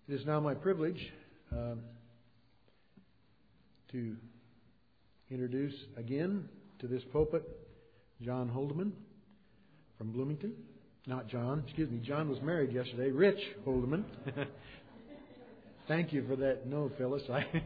It is now my privilege to introduce again to this pulpit John Holdeman from Bloomington. Not John, excuse me. John was married yesterday. Rich Holdeman. Thank you for that. No, Phyllis.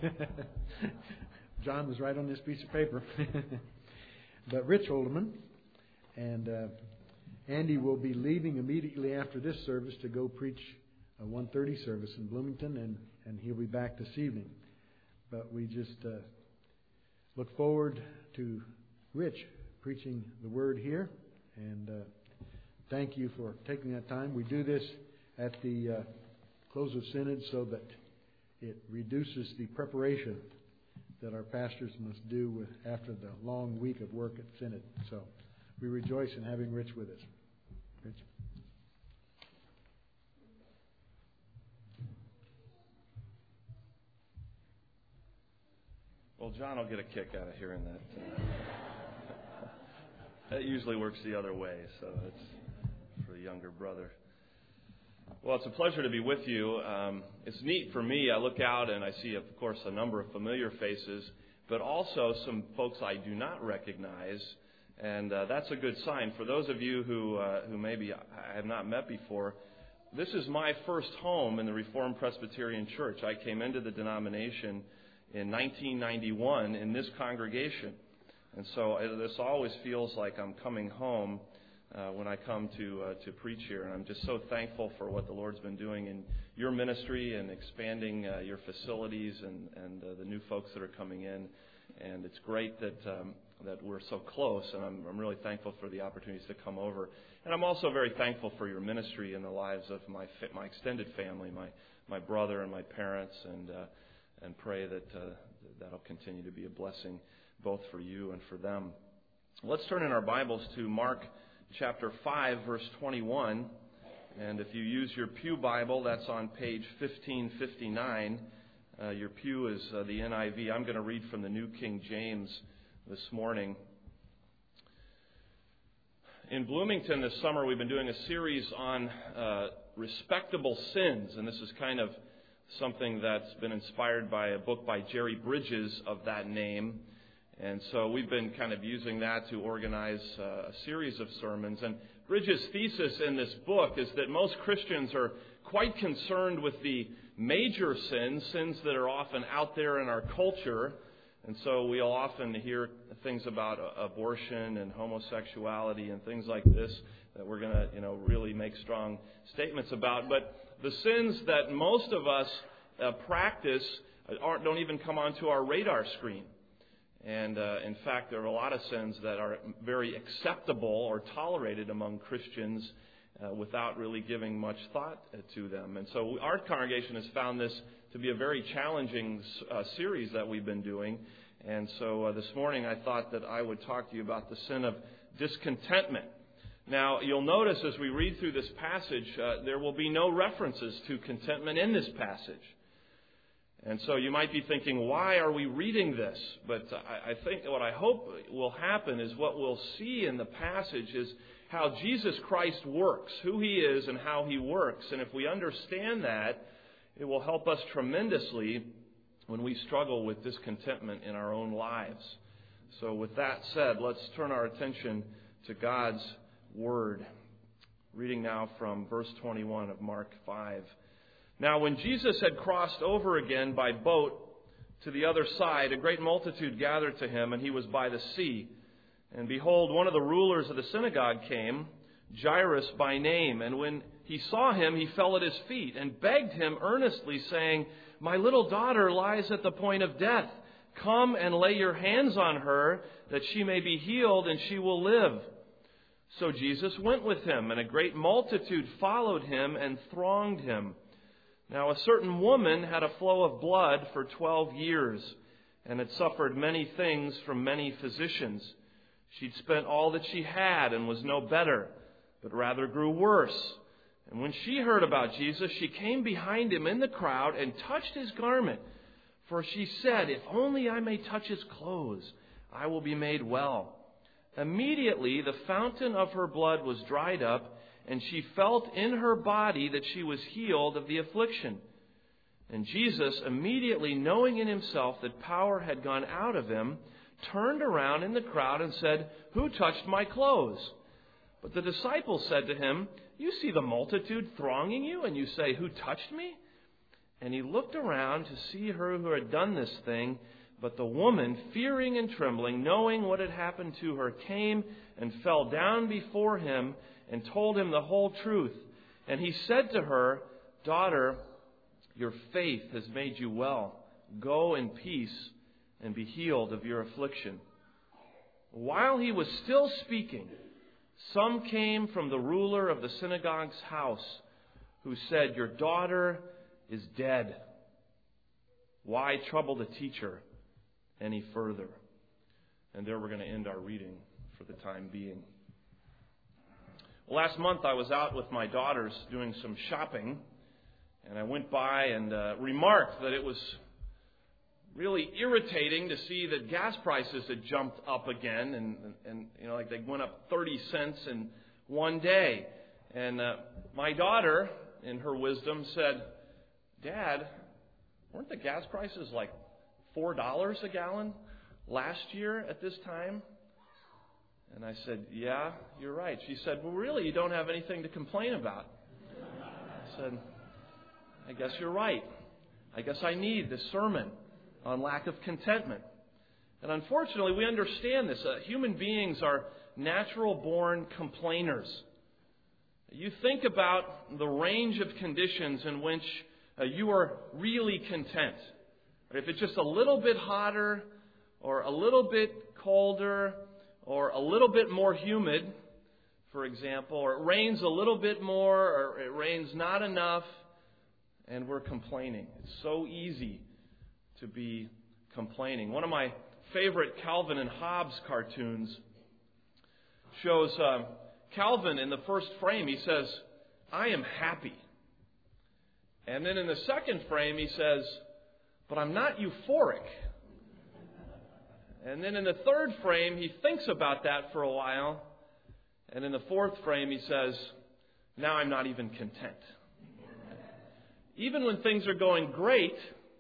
John was right on this piece of paper. But Rich Holdeman. And Andy will be leaving immediately after this service to go preach a 1:30 service in Bloomington, and he'll be back this evening. But we just look forward to Rich preaching the Word here, and thank you for taking that time. We do this at the close of Synod so that it reduces the preparation that our pastors must do after the long week of work at Synod. So we rejoice in having Rich with us. Rich. Well, John will get a kick out of hearing that. That usually works the other way, so it's for the younger brother. Well, it's a pleasure to be with you. It's neat for me. I look out and I see, of course, a number of familiar faces, but also some folks I do not recognize, and that's a good sign. For those of you who maybe I have not met before, this is my first home in the Reformed Presbyterian Church. I came into the denomination in 1991 in this congregation. And so this always feels like I'm coming home when I come to preach here. And I'm just so thankful for what the Lord's been doing in your ministry and expanding your facilities and the new folks that are coming in. And it's great that we're so close, and I'm really thankful for the opportunities to come over. And I'm also very thankful for your ministry in the lives of my extended family, my brother and my parents, and pray that that'll continue to be a blessing both for you and for them. Let's turn in our Bibles to Mark chapter 5, verse 21. And if you use your Pew Bible, that's on page 1559. Your Pew is the NIV. I'm going to read from the New King James this morning. In Bloomington this summer, we've been doing a series on respectable sins, and this is kind of something that's been inspired by a book by Jerry Bridges of that name. And so we've been kind of using that to organize a series of sermons. And Bridges' thesis in this book is that most Christians are quite concerned with the major sins that are often out there in our culture. And so we'll often hear things about abortion and homosexuality and things like this that we're going to, really make strong statements about. But the sins that most of us practice don't even come onto our radar screen. And in fact, there are a lot of sins that are very acceptable or tolerated among Christians without really giving much thought to them. And so our congregation has found this to be a very challenging series that we've been doing. And so this morning I thought that I would talk to you about the sin of discontentment. Now, you'll notice as we read through this passage, there will be no references to contentment in this passage. And so you might be thinking, why are we reading this? But I think what I hope will happen is what we'll see in the passage is how Jesus Christ works, who He is and how He works. And if we understand that, it will help us tremendously when we struggle with discontentment in our own lives. So with that said, let's turn our attention to God's Word. Reading now from verse 21 of Mark 5. Now when Jesus had crossed over again by boat to the other side, a great multitude gathered to Him, and He was by the sea. And behold, one of the rulers of the synagogue came, Jairus by name. And when he saw Him, he fell at His feet and begged Him earnestly, saying, "My little daughter lies at the point of death. Come and lay your hands on her, that she may be healed, and she will live." So Jesus went with him, and a great multitude followed Him and thronged Him. Now a certain woman had a flow of blood for 12 years, and had suffered many things from many physicians. She'd spent all that she had and was no better, but rather grew worse. And when she heard about Jesus, she came behind Him in the crowd and touched His garment. For she said, "If only I may touch His clothes, I will be made well." Immediately the fountain of her blood was dried up, and she felt in her body that she was healed of the affliction. And Jesus, immediately knowing in himself that power had gone out of him, turned around in the crowd and said, "Who touched my clothes?" But the disciples said to him, "You see the multitude thronging you, and you say, 'Who touched me?'" And he looked around to see her who had done this thing. But the woman, fearing and trembling, knowing what had happened to her, came and fell down before him and told him the whole truth. And he said to her, "Daughter, your faith has made you well. Go in peace and be healed of your affliction." While he was still speaking, some came from the ruler of the synagogue's house, who said, "Your daughter is dead. Why trouble the teacher any further?" And there we're going to end our reading for the time being. Last month I was out with my daughters doing some shopping, and I went by and remarked that it was really irritating to see that gas prices had jumped up again, and like they went up 30 cents in one day. And my daughter, in her wisdom, said, "Dad, weren't the gas prices like $4 a gallon last year at this time?" And I said, "Yeah, you're right." She said, "Well, really, you don't have anything to complain about." I said, "I guess you're right. I guess I need this sermon on lack of contentment." And unfortunately, we understand this. Human beings are natural-born complainers. You think about the range of conditions in which you are really content. If it's just a little bit hotter, or a little bit colder, or a little bit more humid, for example, or it rains a little bit more, or it rains not enough, and we're complaining. It's so easy to be complaining. One of my favorite Calvin and Hobbes cartoons shows Calvin in the first frame. He says, "I am happy." And then in the second frame he says, "But I'm not euphoric." And then in the third frame he thinks about that for a while. And in the fourth frame he says, "Now I'm not even content." Even when things are going great,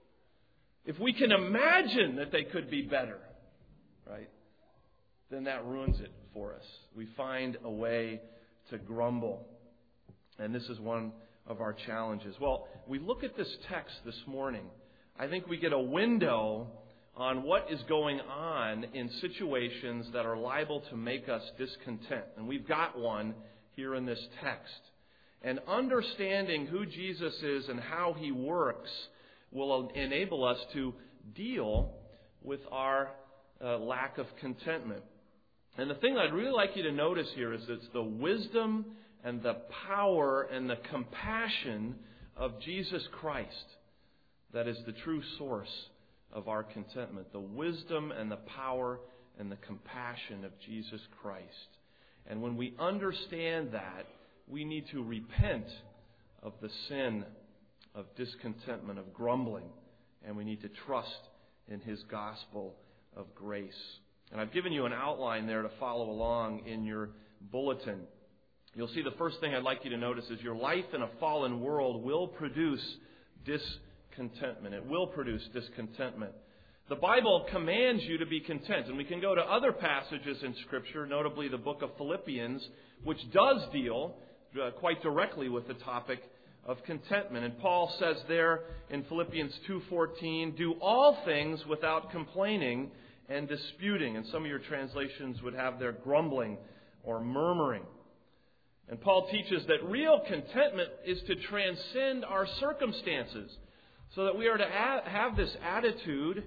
if we can imagine that they could be better, right, then that ruins it for us. We find a way to grumble. And this is one of our challenges. Well, we look at this text this morning. I think we get a window on what is going on in situations that are liable to make us discontent. And we've got one here in this text. And understanding who Jesus is and how he works will enable us to deal with our lack of contentment. And the thing I'd really like you to notice here is it's the wisdom and the power and the compassion of Jesus Christ that is the true source of our contentment. The wisdom and the power and the compassion of Jesus Christ. And when we understand that, we need to repent of the sin of discontentment, of grumbling, and we need to trust in his gospel of grace. And I've given you an outline there to follow along in your bulletin. You'll see the first thing I'd like you to notice is your life in a fallen world will produce discontentment. It will produce discontentment. The Bible commands you to be content. And we can go to other passages in Scripture, notably the book of Philippians, which does deal quite directly with the topic of contentment. And Paul says there in Philippians 2:14, "Do all things without complaining and disputing." And some of your translations would have there grumbling or murmuring. And Paul teaches that real contentment is to transcend our circumstances, so that we are to have this attitude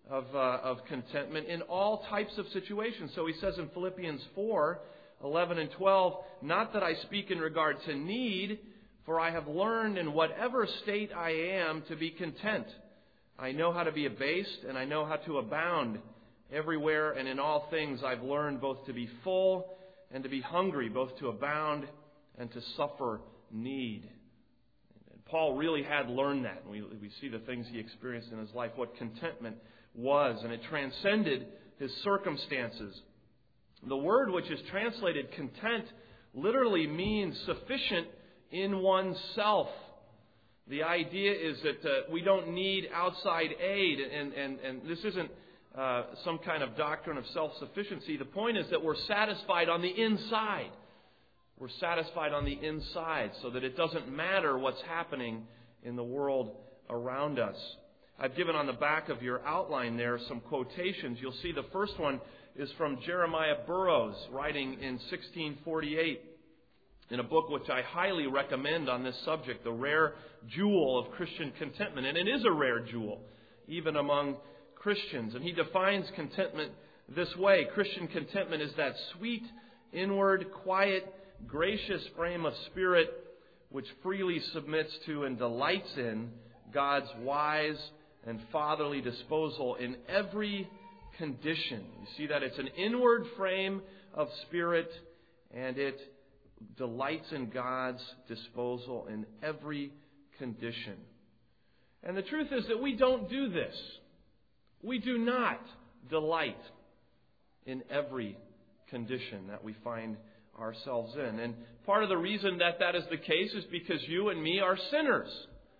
of contentment in all types of situations. So he says in Philippians 4:11 and 12, "Not that I speak in regard to need, for I have learned in whatever state I am to be content. I know how to be abased, and I know how to abound. Everywhere and in all things I've learned both to be full and to be hungry, both to abound and to suffer need." And Paul really had learned that. We see the things he experienced in his life, what contentment was, and it transcended his circumstances. The word which is translated content literally means sufficient in oneself. The idea is that we don't need outside aid, and this isn't some kind of doctrine of self-sufficiency. The point is that we're satisfied on the inside. We're satisfied on the inside so that it doesn't matter what's happening in the world around us. I've given on the back of your outline there some quotations. You'll see the first one is from Jeremiah Burroughs, writing in 1648 in a book which I highly recommend on this subject, The Rare Jewel of Christian Contentment. And it is a rare jewel, even among Christians. And he defines contentment this way. Christian contentment is that sweet, inward, quiet, gracious frame of spirit which freely submits to and delights in God's wise and fatherly disposal in every condition. You see that it's an inward frame of spirit, and it delights in God's disposal in every condition. And the truth is that we don't do this. We do not delight in every condition that we find ourselves in. And part of the reason that is the case is because you and me are sinners.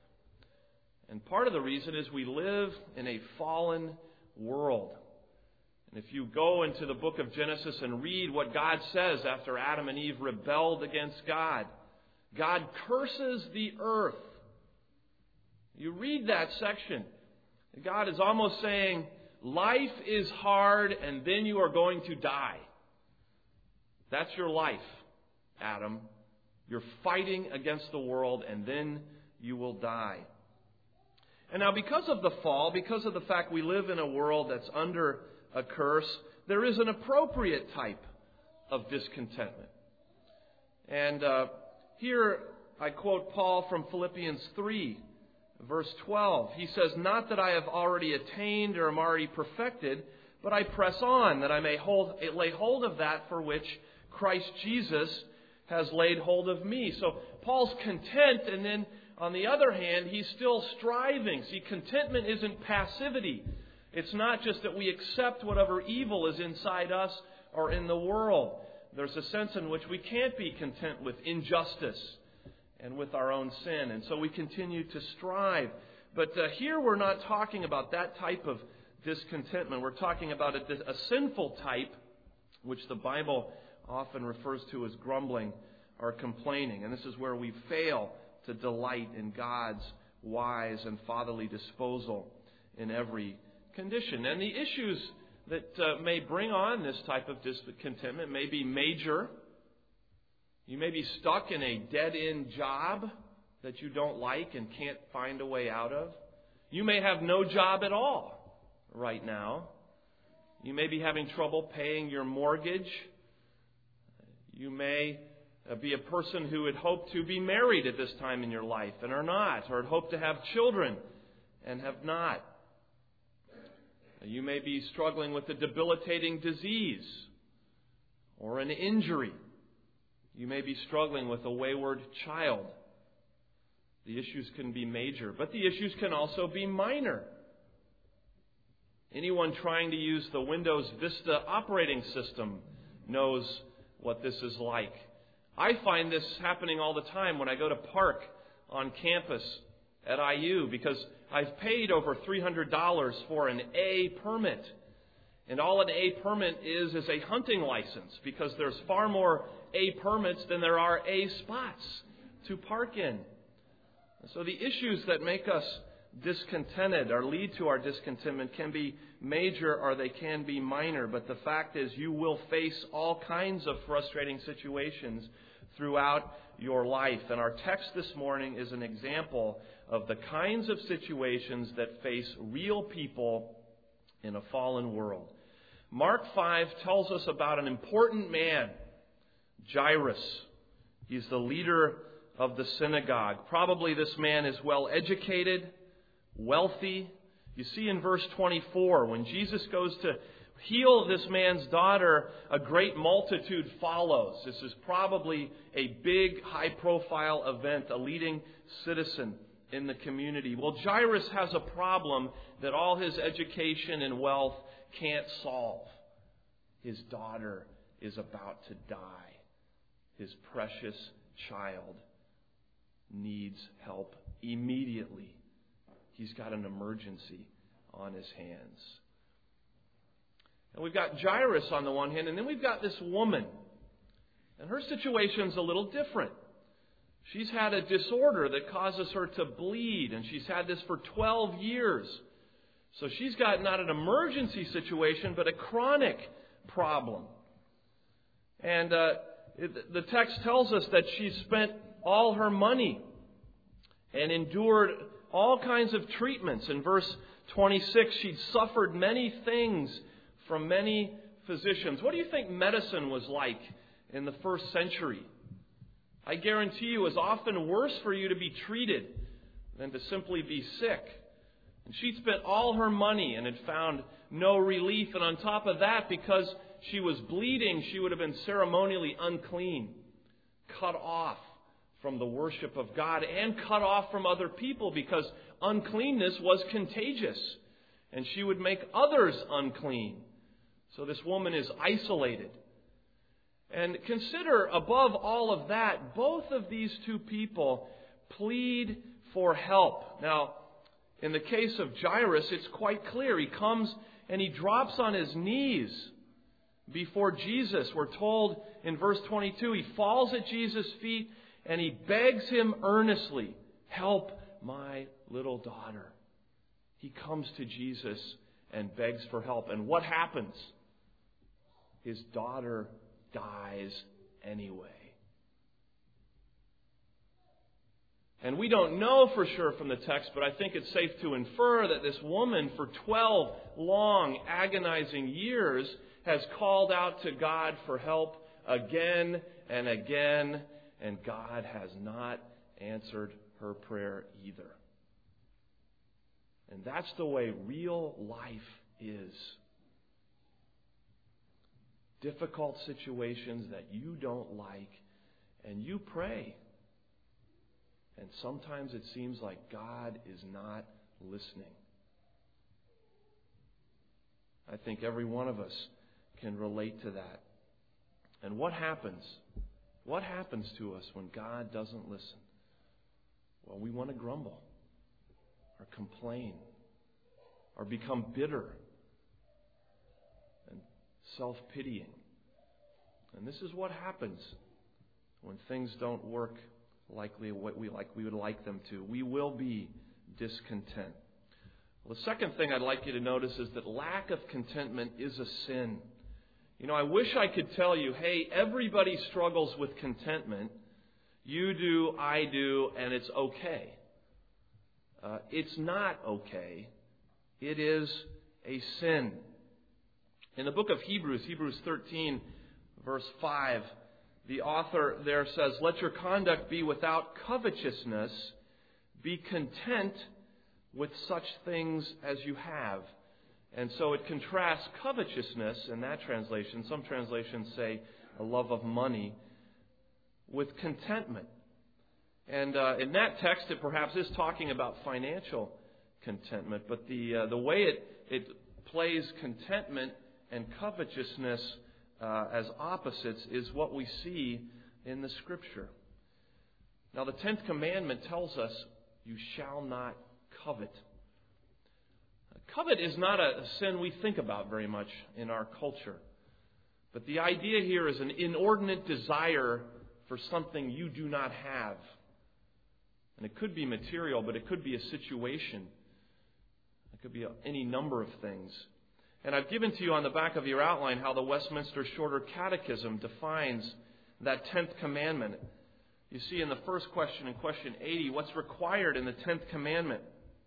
And part of the reason is we live in a fallen world. And if you go into the book of Genesis and read what God says after Adam and Eve rebelled against God, God curses the earth. You read that section, God is almost saying, life is hard and then you are going to die. That's your life, Adam. You're fighting against the world and then you will die. And now because of the fall, because of the fact we live in a world that's under a curse, there is an appropriate type of discontentment. And here I quote Paul from Philippians 3, verse 12. He says, "Not that I have already attained or am already perfected, but I press on, that I may lay hold of that for which Christ Jesus has laid hold of me." So Paul's content, and then on the other hand, he's still striving. See, contentment isn't passivity. It's not just that we accept whatever evil is inside us or in the world. There's a sense in which we can't be content with injustice and with our own sin. And so we continue to strive. But here we're not talking about that type of discontentment. We're talking about a sinful type, which the Bible often refers to as grumbling or complaining. And this is where we fail to delight in God's wise and fatherly disposal in every condition. And the issues that may bring on this type of discontentment may be major. You may be stuck in a dead-end job that you don't like and can't find a way out of. You may have no job at all right now. You may be having trouble paying your mortgage. You may be a person who had hoped to be married at this time in your life and are not, or had hoped to have children and have not. You may be struggling with a debilitating disease or an injury. You may be struggling with a wayward child. The issues can be major, but the issues can also be minor. Anyone trying to use the Windows Vista operating system knows what this is like. I find this happening all the time when I go to park on campus at IU, because I've paid over $300 for an A permit. And all an A permit is a hunting license, because there's far more A permits than there are A spots to park in. So the issues that make us discontented or lead to our discontentment can be major or they can be minor. But the fact is, you will face all kinds of frustrating situations throughout your life. And our text this morning is an example of the kinds of situations that face real people in a fallen world. Mark 5 tells us about an important man, Jairus. He's the leader of the synagogue. Probably this man is well educated, wealthy. You see in verse 24, when Jesus goes to heal this man's daughter, a great multitude follows. This is probably a big, high-profile event, a leading citizen in the community. Well, Jairus has a problem that all his education and wealth can't solve. His daughter is about to die. His precious child needs help immediately he's got an emergency on his hands. And we've got Jairus on the one hand, and then we've got this woman. And her situation's a little different. She's had a disorder that causes her to bleed, and she's had this for 12 years. So she's got not an emergency situation, but a chronic problem. And the text tells us that she spent all her money and endured all kinds of treatments. In verse 26, she'd suffered many things from many physicians. What do you think medicine was like in the first century? I guarantee you it was often worse for you to be treated than to simply be sick. And she'd spent all her money and had found no relief. And on top of that, because she was bleeding, she would have been ceremonially unclean, cut off from the worship of God, and cut off from other people because uncleanness was contagious. And she would make others unclean. So this woman is isolated. And consider, above all of that, both of these two people plead for help. Now, in the case of Jairus, it's quite clear. He comes and he drops on his knees before Jesus. We're told in verse 22, he falls at Jesus' feet and he begs him earnestly, "Help my little daughter." He comes to Jesus and begs for help. And what happens? His daughter dies anyway. And we don't know for sure from the text, but I think it's safe to infer that this woman for 12 long, agonizing years has called out to God for help again and again, and God has not answered her prayer either. And that's the way real life is. Difficult situations that you don't like, and you pray. And sometimes it seems like God is not listening. I think every one of us can relate to that. And what happens? What happens to us when God doesn't listen? Well, we want to grumble, or complain, or become bitter and self-pitying. And this is what happens when things don't work like we would like them to. We will be discontent. Well, the second thing I'd like you to notice is that lack of contentment is a sin. You know, I wish I could tell you, hey, everybody struggles with contentment. You do, I do, and it's okay. It's not okay. It is a sin. In the book of Hebrews 13, verse 5, the author there says, "Let your conduct be without covetousness. Be content with such things as you have." And so it contrasts covetousness in that translation. Some translations say a love of money with contentment. And in that text, it perhaps is talking about financial contentment. But the way it plays contentment and covetousness as opposites is what we see in the Scripture. Now, the 10th commandment tells us, you shall not covet. Covet is not a sin we think about very much in our culture. But the idea here is an inordinate desire for something you do not have. And it could be material, but it could be a situation. It could be any number of things. And I've given to you on the back of your outline how the Westminster Shorter Catechism defines that 10th commandment. You see in the first question, in question 80, what's required in the 10th commandment?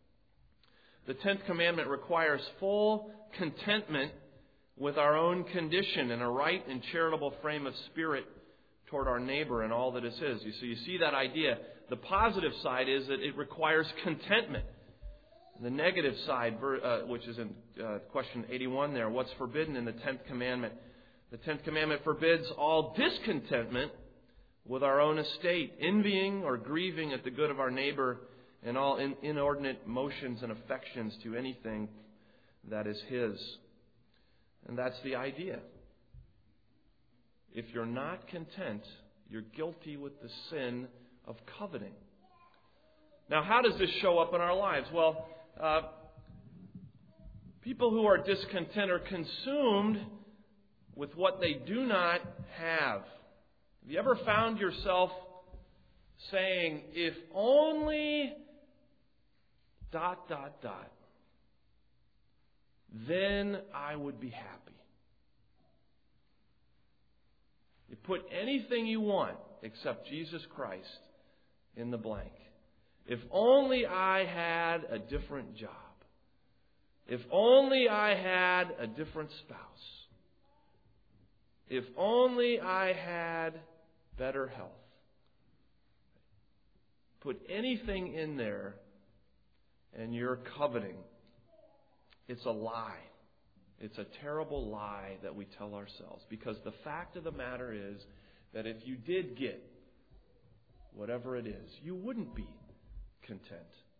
The 10th commandment requires full contentment with our own condition and a right and charitable frame of spirit toward our neighbor and all that is his. So you see that idea. The positive side is that it requires contentment. The negative side, which is in question 81 there, what's forbidden in the 10th commandment? The 10th commandment forbids all discontentment with our own estate, envying or grieving at the good of our neighbor, and all inordinate motions and affections to anything that is his. And that's the idea. If you're not content, you're guilty with the sin of coveting. Now, how does this show up in our lives? Well, people who are discontent are consumed with what they do not have. Have you ever found yourself saying, if only ... then I would be happy. You put anything you want except Jesus Christ in the blank. If only I had a different job. If only I had a different spouse. If only I had better health. Put anything in there and you're coveting. It's a lie. It's a terrible lie that we tell ourselves. Because the fact of the matter is that if you did get whatever it is, you wouldn't be content.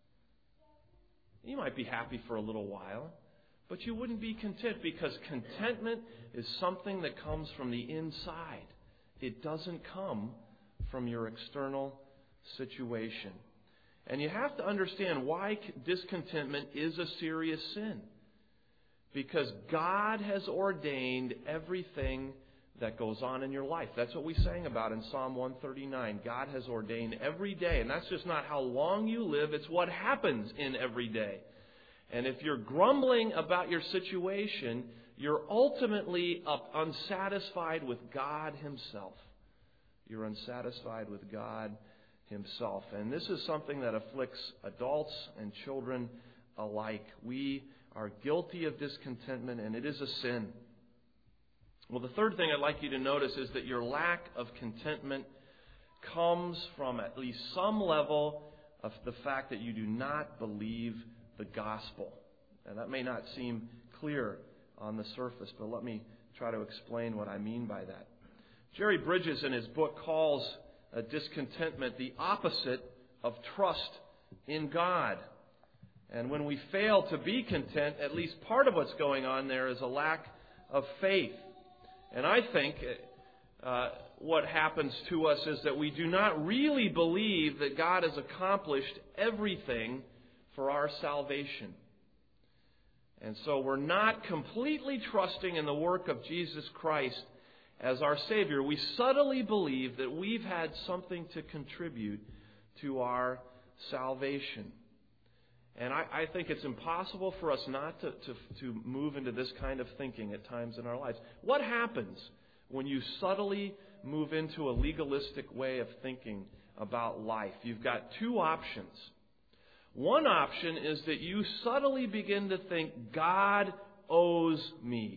You might be happy for a little while, but you wouldn't be content, because contentment is something that comes from the inside. It doesn't come from your external situation. And you have to understand why discontentment is a serious sin. Because God has ordained everything that goes on in your life. That's what we sang about in Psalm 139. God has ordained every day. And that's just not how long you live. It's what happens in every day. And if you're grumbling about your situation, you're ultimately unsatisfied with God Himself. You're unsatisfied with God Himself. And this is something that afflicts adults and children alike. We are guilty of discontentment, and it is a sin. Well, the third thing I'd like you to notice is that your lack of contentment comes from at least some level of the fact that you do not believe the gospel. And that may not seem clear on the surface, but let me try to explain what I mean by that. Jerry Bridges, in his book, calls discontentment the opposite of trust in God. And when we fail to be content, at least part of what's going on there is a lack of faith. And I think what happens to us is that we do not really believe that God has accomplished everything for our salvation. And so we're not completely trusting in the work of Jesus Christ as our Savior. We subtly believe that we've had something to contribute to our salvation. And I think it's impossible for us not to move into this kind of thinking at times in our lives. What happens when you subtly move into a legalistic way of thinking about life? You've got two options. One option is that you subtly begin to think, God owes me.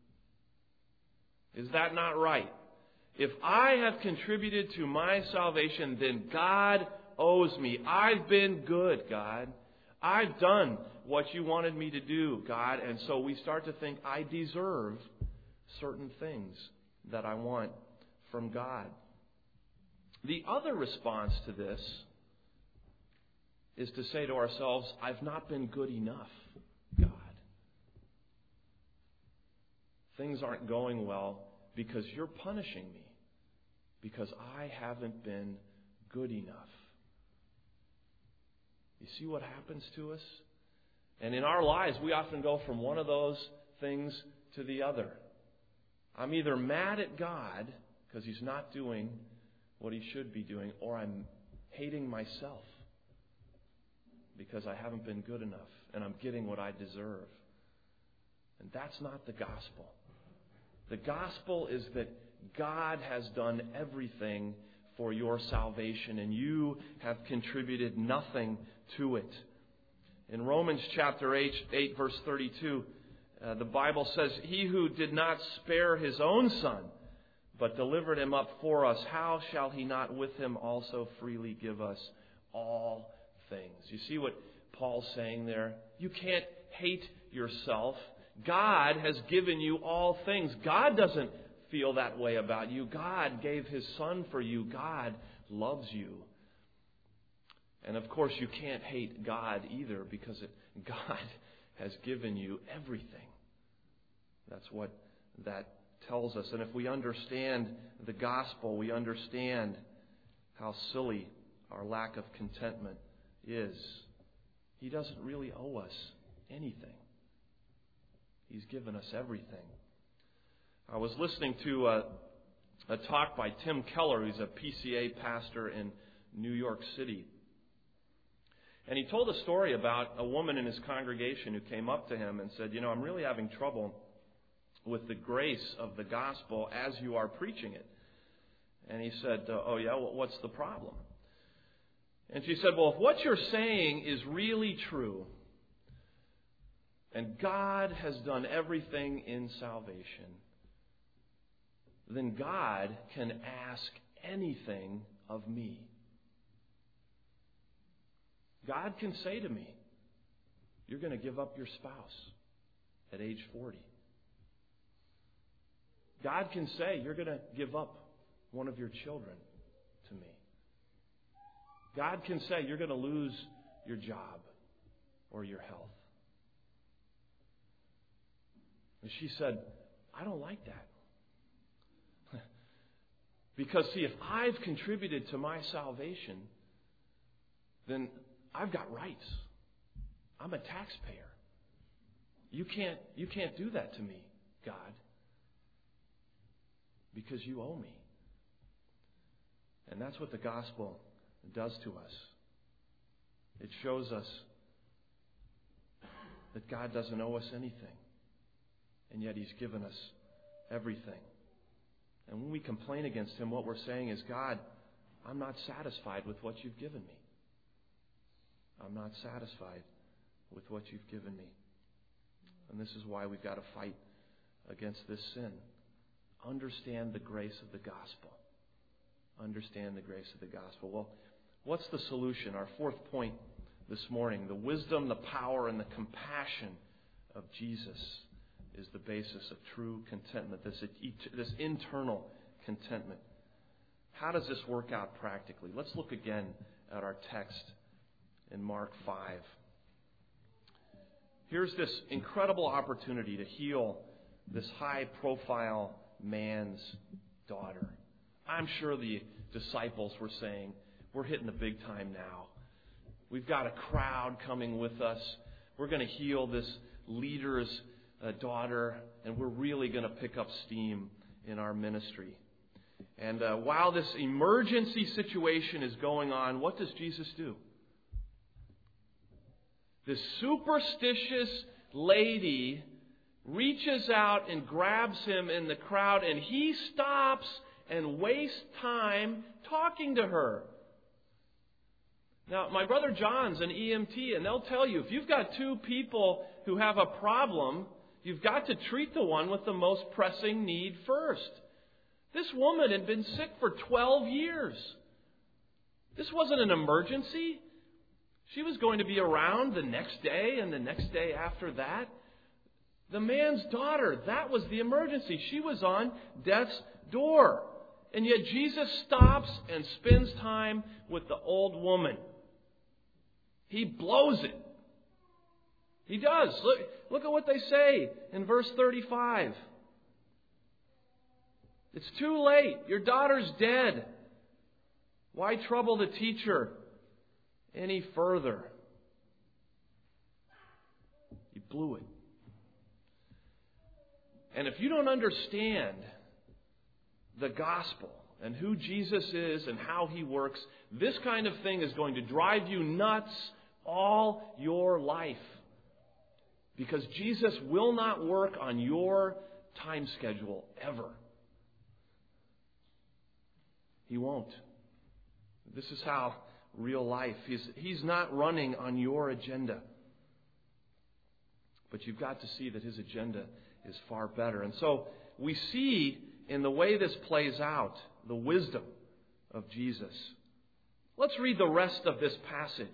Is that not right? If I have contributed to my salvation, then God owes me. I've been good, God. I've done what you wanted me to do, God. And so we start to think, I deserve certain things that I want from God. The other response to this is to say to ourselves, I've not been good enough, God. Things aren't going well because you're punishing me, because I haven't been good enough. You see what happens to us? And in our lives, we often go from one of those things to the other. I'm either mad at God because He's not doing what He should be doing, or I'm hating myself because I haven't been good enough and I'm getting what I deserve. And that's not the gospel. The gospel is that God has done everything for your salvation, and you have contributed nothing to it. In Romans chapter 8 verse 32, the Bible says, He who did not spare His own Son, but delivered Him up for us, how shall He not with Him also freely give us all things? You see what Paul's saying there? You can't hate yourself. God has given you all things. God doesn't feel that way about you. God gave His Son for you. God loves you. And of course you can't hate God either, because God has given you everything. That's what that tells us. And if we understand the gospel, we understand how silly our lack of contentment is He doesn't really owe us anything. He's given us everything. I was listening to a talk by Tim Keller, who's a PCA pastor in New York City. And he told a story about a woman in his congregation who came up to him and said, I'm really having trouble with the grace of the gospel as you are preaching it. And he said, oh yeah, well, what's the problem? And she said, well, if what you're saying is really true, and God has done everything in salvation, then God can ask anything of me. God can say to me, you're going to give up your spouse at age 40. God can say, you're going to give up one of your children to me. God can say, you're going to lose your job or your health. And she said, I don't like that. Because, see, if I've contributed to my salvation, then I've got rights. I'm a taxpayer. You can't do that to me, God, because you owe me. And that's what the gospel does to us. It shows us that God doesn't owe us anything, and yet He's given us everything. And when we complain against Him, what we're saying is, God, I'm not satisfied with what you've given me. I'm not satisfied with what you've given me. And this is why we've got to fight against this sin. Understand the grace of the gospel. Understand the grace of the gospel. Well, what's the solution? Our fourth point this morning, the wisdom, the power, and the compassion of Jesus is the basis of true contentment, this internal contentment. How does this work out practically? Let's look again at our text in Mark 5. Here's this incredible opportunity to heal this high-profile man's daughter. I'm sure the disciples were saying, we're hitting the big time now. We've got a crowd coming with us. We're going to heal this leader's daughter, and we're really going to pick up steam in our ministry. And while this emergency situation is going on, what does Jesus do? This superstitious lady reaches out and grabs him in the crowd, and he stops and wastes time talking to her. Now, my brother John's an EMT, and they'll tell you, if you've got two people who have a problem, you've got to treat the one with the most pressing need first. This woman had been sick for 12 years. This wasn't an emergency. She was going to be around the next day and the next day after that. The man's daughter, that was the emergency. She was on death's door. And yet Jesus stops and spends time with the old woman. He blows it. He does. Look at what they say in verse 35. It's too late. Your daughter's dead. Why trouble the teacher any further? He blew it. And if you don't understand the gospel and who Jesus is and how He works, this kind of thing is going to drive you nuts all your life. Because Jesus will not work on your time schedule ever. He won't. This is how real life. He's not running on your agenda. But you've got to see that His agenda is far better. And so we see in the way this plays out the wisdom of Jesus. Let's read the rest of this passage.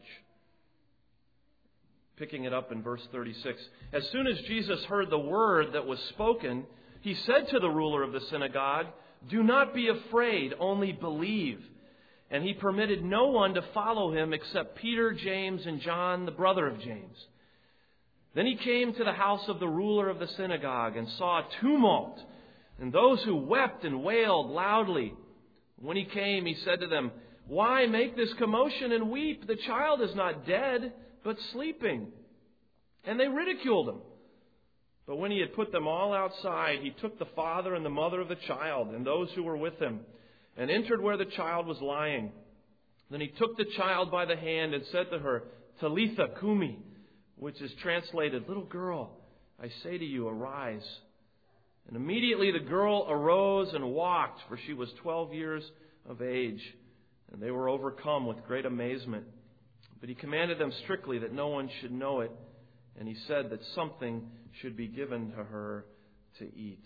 Picking it up in verse 36. As soon as Jesus heard the word that was spoken, He said to the ruler of the synagogue, "Do not be afraid, only believe." And He permitted no one to follow Him except Peter, James, and John, the brother of James. Then He came to the house of the ruler of the synagogue and saw a tumult and those who wept and wailed loudly. When He came, He said to them, Why make this commotion and weep? The child is not dead, but sleeping." And they ridiculed him. But when he had put them all outside, he took the father and the mother of the child and those who were with him, and entered where the child was lying. Then he took the child by the hand and said to her, "Talitha cumi," which is translated, "Little girl, I say to you, arise." And immediately the girl arose and walked, for she was 12 years of age. And they were overcome with great amazement. But he commanded them strictly that no one should know it. And he said that something should be given to her to eat.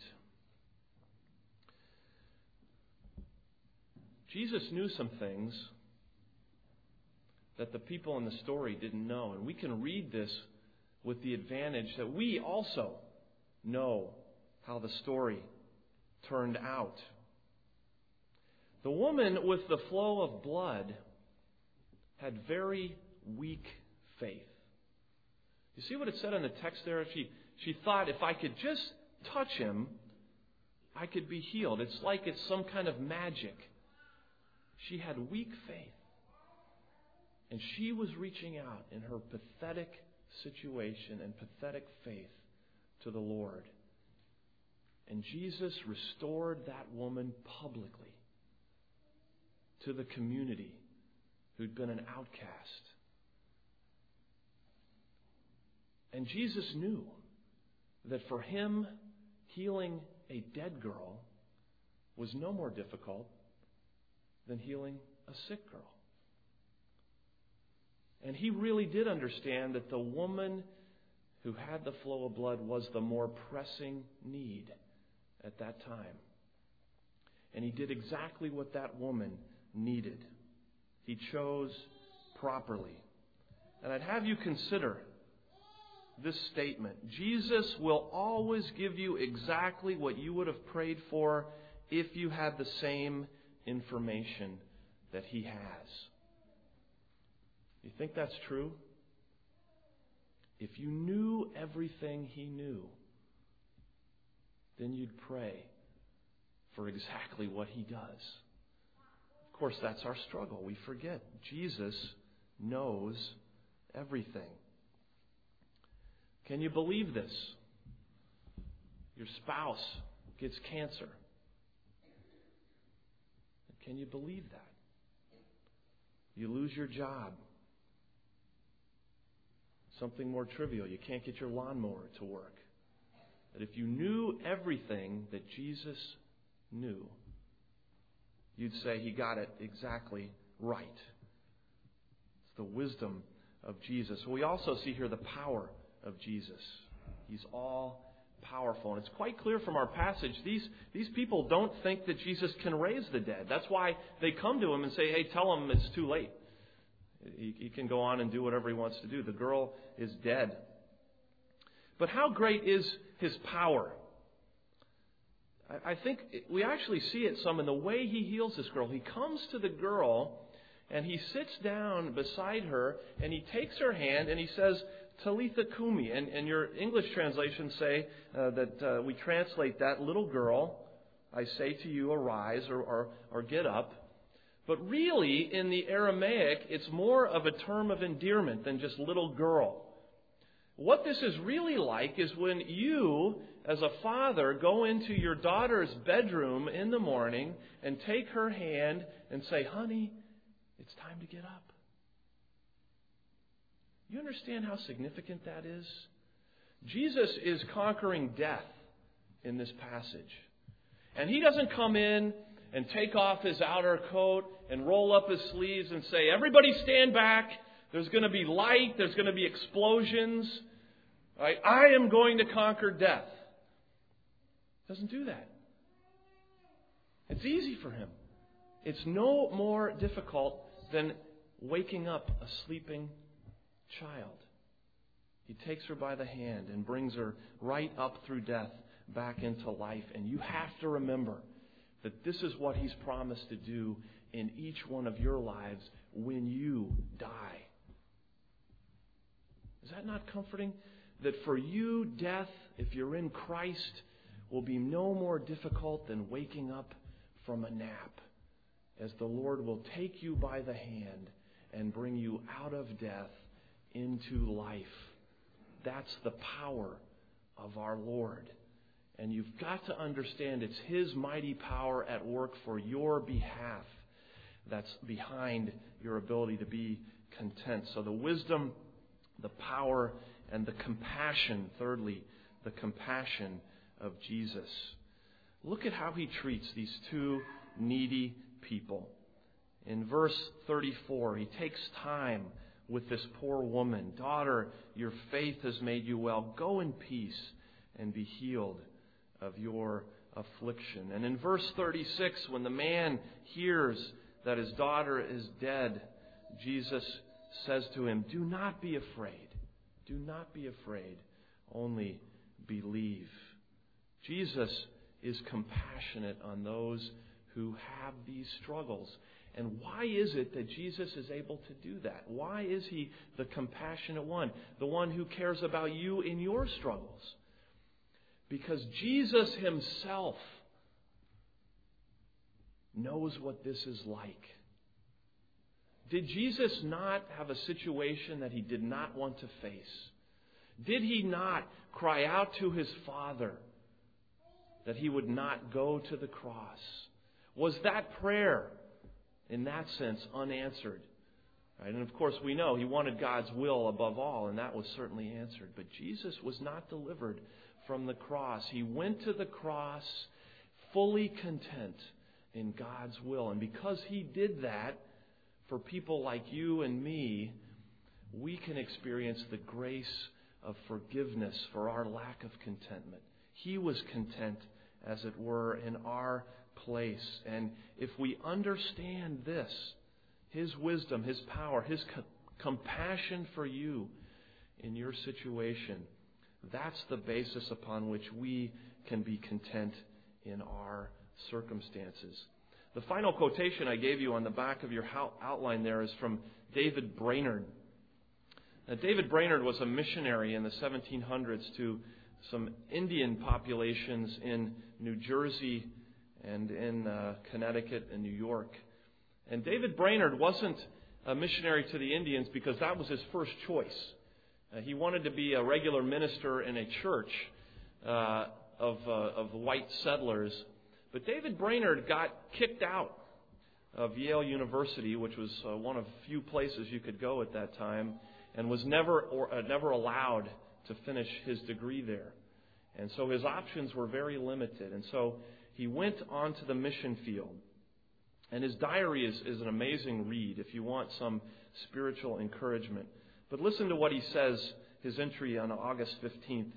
Jesus knew some things that the people in the story didn't know. And we can read this with the advantage that we also know how the story turned out. The woman with the flow of blood had very weak faith. You see what it said in the text there? She thought, if I could just touch him, I could be healed. It's like it's some kind of magic. She had weak faith. And she was reaching out in her pathetic situation and pathetic faith to the Lord. And Jesus restored that woman publicly to the community who'd been an outcast. And Jesus knew that for him, healing a dead girl was no more difficult than healing a sick girl. And he really did understand that the woman who had the flow of blood was the more pressing need at that time. And he did exactly what that woman needed. He chose properly. And I'd have you consider this statement. Jesus will always give you exactly what you would have prayed for if you had the same information that he has. You think that's true? If you knew everything he knew, then you'd pray for exactly what he does. Of course, that's our struggle. We forget Jesus knows everything. Can you believe this? Your spouse gets cancer. Can you believe that? You lose your job. Something more trivial. You can't get your lawnmower to work. That if you knew everything that Jesus knew, you'd say he got it exactly right. It's the wisdom of Jesus. We also see here the power of Jesus. He's all powerful. And it's quite clear from our passage, these people don't think that Jesus can raise the dead. That's why they come to him and say, hey, tell him it's too late. He can go on and do whatever he wants to do. The girl is dead. But how great is his power? I think we actually see it some in the way he heals this girl. He comes to the girl and he sits down beside her and he takes her hand and he says, Talitha cumi. And your English translations say that we translate that, little girl, I say to you, arise or get up. But really, in the Aramaic, it's more of a term of endearment than just little girl. What this is really like is when you, as a father, go into your daughter's bedroom in the morning and take her hand and say, honey, it's time to get up. You understand how significant that is? Jesus is conquering death in this passage. And he doesn't come in and take off his outer coat and roll up his sleeves and say, everybody stand back. There's going to be light. There's going to be explosions. Right? I am going to conquer death. Doesn't do that. It's easy for him. It's no more difficult than waking up a sleeping child. He takes her by the hand and brings her right up through death back into life. And you have to remember that this is what he's promised to do in each one of your lives when you die. Is that not comforting? That for you, death, if you're in Christ, will be no more difficult than waking up from a nap as the Lord will take you by the hand and bring you out of death into life. That's the power of our Lord. And you've got to understand it's His mighty power at work for your behalf that's behind your ability to be content. So the wisdom, the power, and the compassion, thirdly, the compassion of Jesus. Look at how He treats these two needy people. In verse 34, He takes time with this poor woman. Daughter, your faith has made you well. Go in peace and be healed of your affliction. And in verse 36, when the man hears that his daughter is dead, Jesus says to him, do not be afraid. Do not be afraid. Only believe. Jesus is compassionate on those who have these struggles. And why is it that Jesus is able to do that? Why is He the compassionate one, the one who cares about you in your struggles? Because Jesus Himself knows what this is like. Did Jesus not have a situation that He did not want to face? Did He not cry out to His Father that He would not go to the cross? Was that prayer, in that sense, unanswered? Right? And of course we know He wanted God's will above all, and that was certainly answered. But Jesus was not delivered from the cross. He went to the cross fully content in God's will. And because He did that, for people like you and me, we can experience the grace of forgiveness for our lack of contentment. He was content, as it were, in our place. And if we understand this, His wisdom, His power, His compassion for you in your situation, that's the basis upon which we can be content in our circumstances. The final quotation I gave you on the back of your outline there is from David Brainerd. Now, David Brainerd was a missionary in the 1700s to some Indian populations in New Jersey and in Connecticut and New York. And David Brainerd wasn't a missionary to the Indians because that was his first choice. He wanted to be a regular minister in a church of white settlers. But David Brainerd got kicked out of Yale University, which was one of few places you could go at that time, and was never allowed to finish his degree there. And so his options were very limited. And so he went onto the mission field. And his diary is an amazing read if you want some spiritual encouragement. But listen to what he says, his entry on August 15th,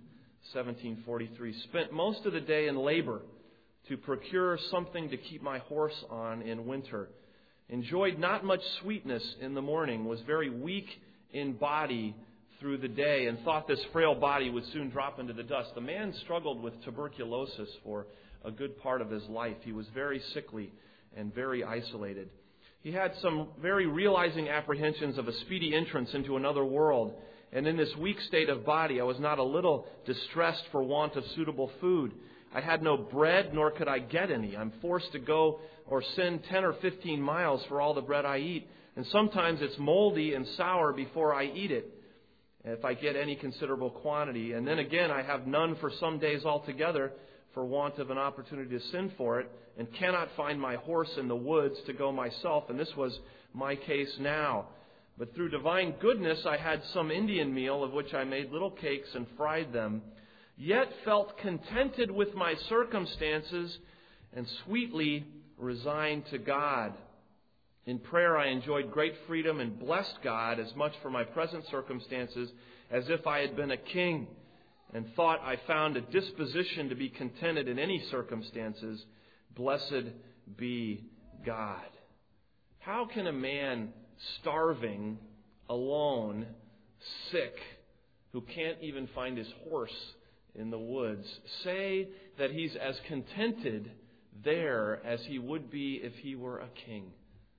1743. Spent most of the day in labor to procure something to keep my horse on in winter. Enjoyed not much sweetness in the morning. Was very weak in body through the day and thought this frail body would soon drop into the dust. The man struggled with tuberculosis for a good part of his life. He was very sickly and very isolated. He had some very realizing apprehensions of a speedy entrance into another world. And in this weak state of body, I was not a little distressed for want of suitable food. I had no bread, nor could I get any. I'm forced to go or send 10 or 15 miles for all the bread I eat. And sometimes it's moldy and sour before I eat it, if I get any considerable quantity. And then again, I have none for some days altogether for want of an opportunity to send for it, and cannot find my horse in the woods to go myself. And this was my case now. But through divine goodness, I had some Indian meal, of which I made little cakes and fried them, yet felt contented with my circumstances and sweetly resigned to God. In prayer, I enjoyed great freedom and blessed God as much for my present circumstances as if I had been a king, and thought I found a disposition to be contented in any circumstances. Blessed be God. How can a man starving, alone, sick, who can't even find his horse in the woods, say that he's as contented there as he would be if he were a king?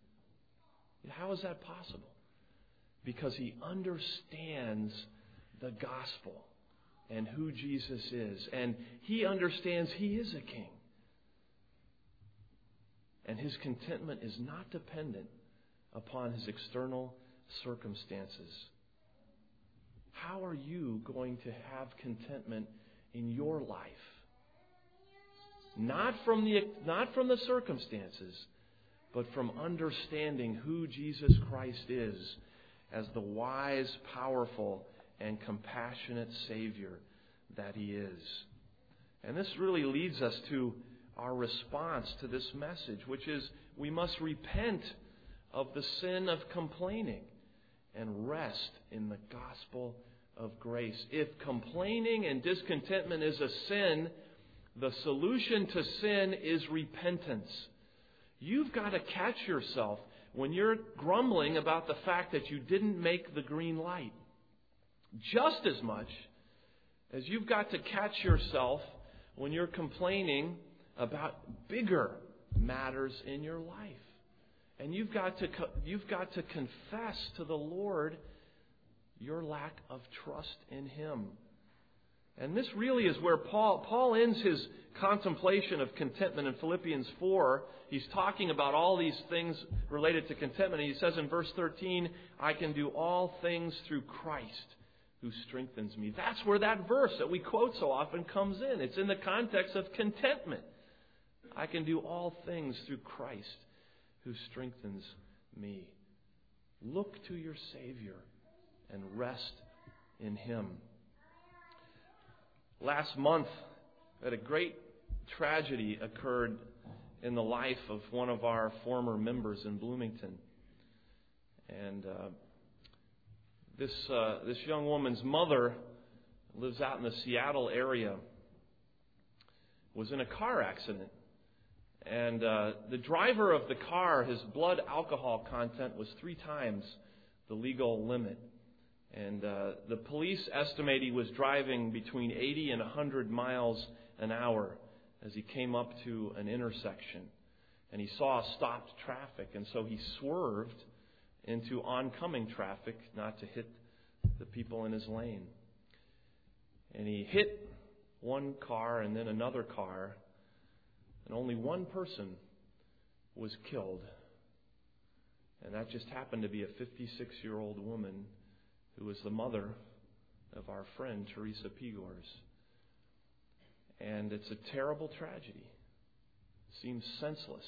How is that possible? Because he understands the gospel and who Jesus is. And he understands he is a king. And his contentment is not dependent upon his external circumstances. How are you going to have contentment in your life? Not from the circumstances, but from understanding who Jesus Christ is as the wise, powerful, and compassionate Savior that He is. And this really leads us to our response to this message, which is we must repent of the sin of complaining and rest in the gospel of grace. If complaining and discontentment is a sin, the solution to sin is repentance. You've got to catch yourself when you're grumbling about the fact that you didn't make the green light. Just as much as you've got to catch yourself when you're complaining about bigger matters in your life. And you've got to confess to the Lord your lack of trust in Him. And this really is where Paul ends his contemplation of contentment in Philippians 4. He's talking about all these things related to contentment. And he says in verse 13, I can do all things through Christ who strengthens me. That's where that verse that we quote so often comes in. It's in the context of contentment. I can do all things through Christ who strengthens me. Look to your Savior and rest in Him. Last month, a great tragedy occurred in the life of one of our former members in Bloomington. And this young woman's mother lives out in the Seattle area, was in a car accident. And the driver of the car, his blood alcohol content was 3 times the legal limit. And the police estimate he was driving between 80 and 100 miles an hour as he came up to an intersection. And he saw stopped traffic, and so he swerved into oncoming traffic not to hit the people in his lane. And he hit one car and then another car, and only one person was killed. And that just happened to be a 56-year-old woman who was the mother of our friend Teresa Pigors. And it's a terrible tragedy. It seems senseless.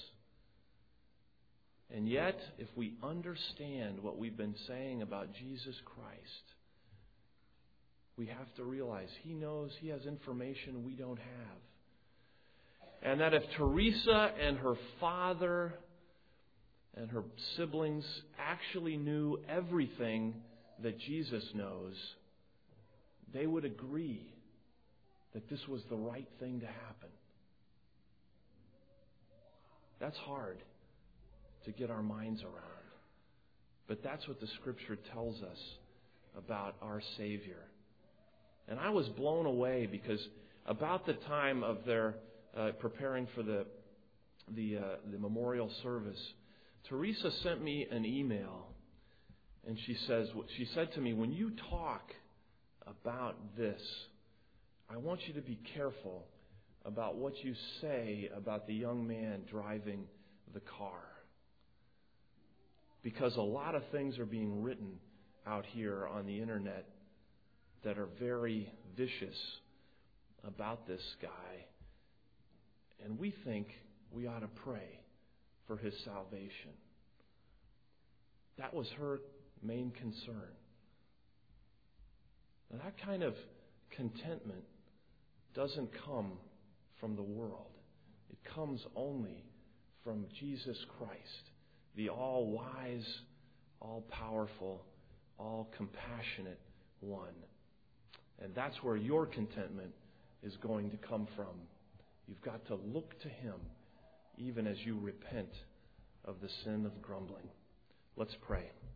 And yet, if we understand what we've been saying about Jesus Christ, we have to realize He knows, He has information we don't have. And that if Teresa and her father and her siblings actually knew everything that Jesus knows, they would agree that this was the right thing to happen. That's hard to get our minds around. But that's what the Scripture tells us about our Savior. And I was blown away because about the time of their preparing for the memorial service, Teresa sent me an email. And she said to me, when you talk about this, I want you to be careful about what you say about the young man driving the car. Because a lot of things are being written out here on the internet that are very vicious about this guy. And we think we ought to pray for his salvation. That was her main concern. Now, that kind of contentment doesn't come from the world. It comes only from Jesus Christ, the all-wise, all-powerful, all-compassionate one. And that's where your contentment is going to come from. You've got to look to Him even as you repent of the sin of grumbling. Let's pray.